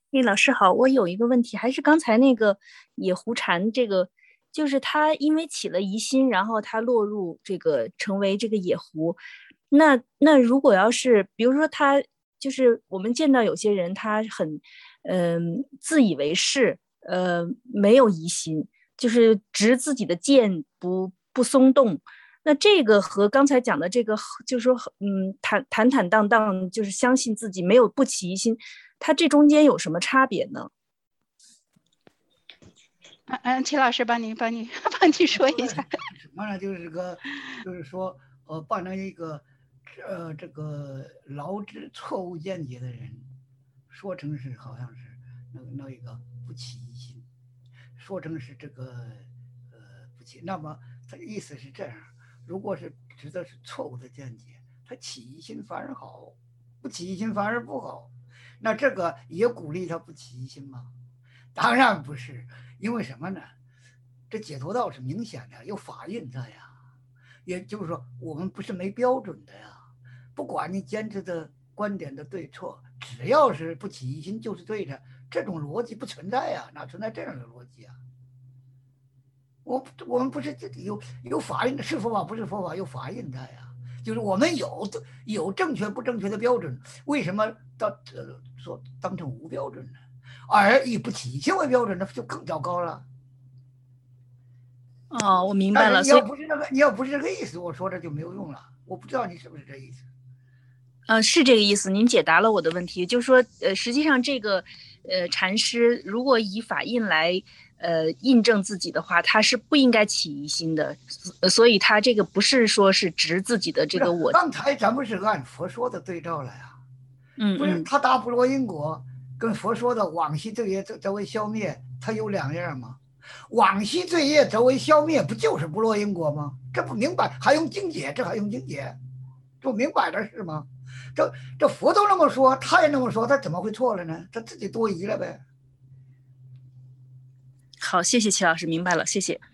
哎，老师好，我有一个问题，还是刚才那个野狐禅这个，就是他因为起了疑心，然后他落入这个成为这个野狐。那如果要是比如说他就是我们见到有些人他很自以为是，没有疑心，就是执自己的剑不松动。那这个和刚才讲的这个，就是说，坦荡荡，就是相信自己没有不起疑心，它这中间有什么差别呢？ 齐老师帮你帮你说一下。 什么呢？就是说，扮成一个，这个劳之错误见解的人，说成是好像是那一个不起疑心，说成是这个，不起。那么他的意思是这样：如果是指的是错误的见解，他起疑心反而好，不起疑心反而不好。那这个也鼓励他不起疑心吗？当然不是，因为什么呢？这解脱道是明显的，有法印在呀。也就是说，我们不是没标准的呀。不管你坚持的观点的对错，只要是不起疑心就是对的，这种逻辑不存在呀，哪存在这样的逻辑啊？我们不是有法印的，是佛法不是佛法，有法印在呀。就是我们有正确不正确的标准，为什么说当成无标准呢？而以不起疑心为标准，那就更糟糕了。 哦，我明白了， 但是你所以， 要不是这个意思，我说这就没有用了。我不知道你是不是这意思。 是这个意思，您解答了我的问题，就是说，实际上这个，禅师如果以法印来，印证自己的话，他是不应该起疑心的，所以他这个不是说是执自己的这不是， 个我， 刚才咱们是按佛说的对照了呀。不是嗯嗯， 他达不罗因果跟佛说的往昔罪业则为消灭，它有两样吗？往昔罪业则为消灭，不就是不落因果吗？这不明白，还用经解？这还用经解？这不明摆着是吗？这佛都那么说，他也那么说，他怎么会错了呢？他自己多疑了呗。 好，谢谢齐老师，明白了，谢谢。